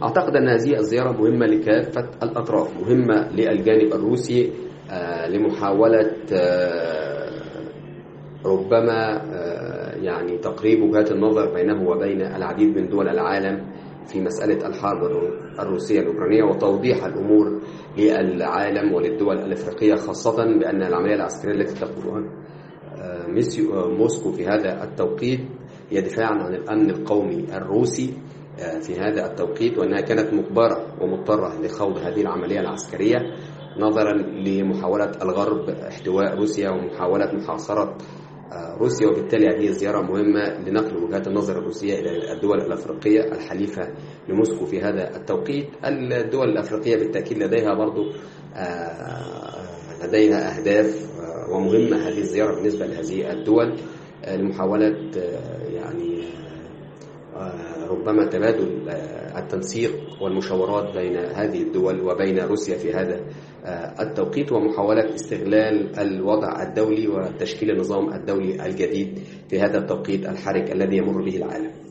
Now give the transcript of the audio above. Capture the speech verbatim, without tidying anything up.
أعتقد أن هذه الزيارة مهمة لكافة الأطراف، مهمة للجانب الروسي لمحاولة ربما يعني تقريب وجهات النظر بينه وبين العديد من دول العالم في مسألة الحرب الروسية الأوكرانية، وتوضيح الأمور للعالم وللدول الأفريقية، خاصة بأن العملية العسكرية التي تقودها موسكو في هذا التوقيت هي دفاعا عن الأمن القومي الروسي في هذا التوقيت، وأنها كانت مجبرة ومضطرة لخوض هذه العملية العسكرية نظرا لمحاولة الغرب احتواء روسيا ومحاولة محاصرة روسيا. وبالتالي هذه الزيارة مهمة لنقل وجهات النظر الروسية إلى الدول الأفريقية الحليفة لموسكو في هذا التوقيت. الدول الأفريقية بالتأكيد لديها برضو لديها أهداف، ومهمة هذه الزيارة بالنسبة لهذه الدول لمحاولة يعني ربما تبادل التنسيق والمشاورات بين هذه الدول وبين روسيا في هذا التوقيت، ومحاولة استغلال الوضع الدولي وتشكيل النظام الدولي الجديد في هذا التوقيت الحرج الذي يمر به العالم.